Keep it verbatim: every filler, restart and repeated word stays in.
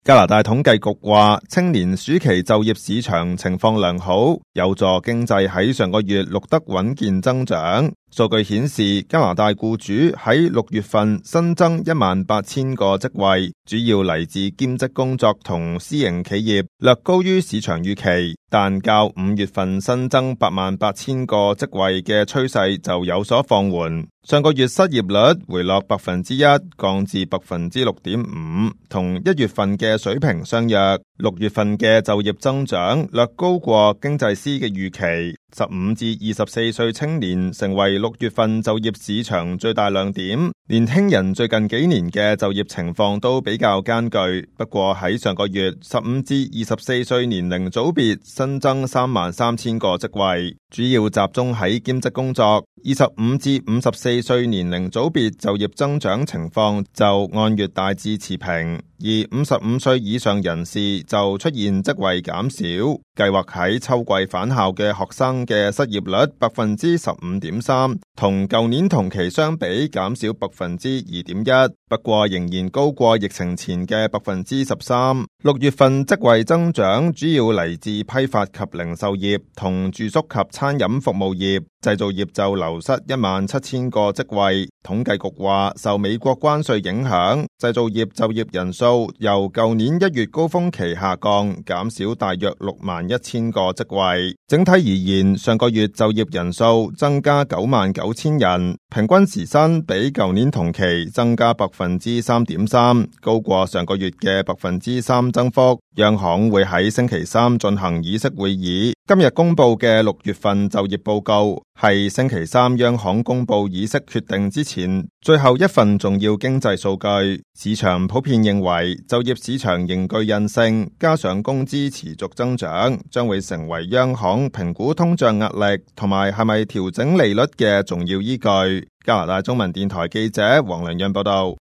加拿大統計局話，青年暑期就業市場情況良好，有助經濟喺上個月錄得穩健增長。數據顯示，加拿大僱主喺六月份新增一萬八千個職位，主要嚟自兼職工作同私營企業，略高於市場預期，但較五月份新增八萬八千個職位嘅趨勢就有所放緩。上個月失業率回落百分之一，降至百分之六點五，同一月份嘅水平相若。六月份嘅就業增長略高過經濟師嘅預期。十五至二十四歲青年成為六月份就業市場最大亮點。年輕人最近幾年嘅就業情況都比較艱巨，不過喺上個月，十五至二十四歲年齡組別新增三萬三千個職位，主要集中喺兼職工作。二十五至五十四歲年齡組別就業增長情況就按月大致持平，而五十五歲以上人士就出現職位減少。計劃喺秋季返校嘅學生嘅失業率百分之十五點三，同舊年同期相比減少百分之二點一，不過仍然高過疫情前嘅百分之十三。六月份職位增長主要嚟自批發及零售業同住宿及餐飲服務業，製造業就流失一萬七千個職位。統計局話，受美國關稅影響，製造業就業人數由舊年一月高峰期下降，減少大約六萬一千個職位。整體而言，上個月就業人數增加九萬九千人，平均時薪比舊年同期增加百分之三點三，高過上個月嘅百分之三增幅。央行會喺星期三進行議息會議。今日公布嘅六月份就業報告係星期三央行公布議息決定之前最後一份重要經濟數據。市場普遍認為就業市場仍具韌性，加上工資持續增長，將會成為央行評估通脹壓力同埋係咪調整利率嘅重要依據。加拿大中文電台記者黃良潤報道。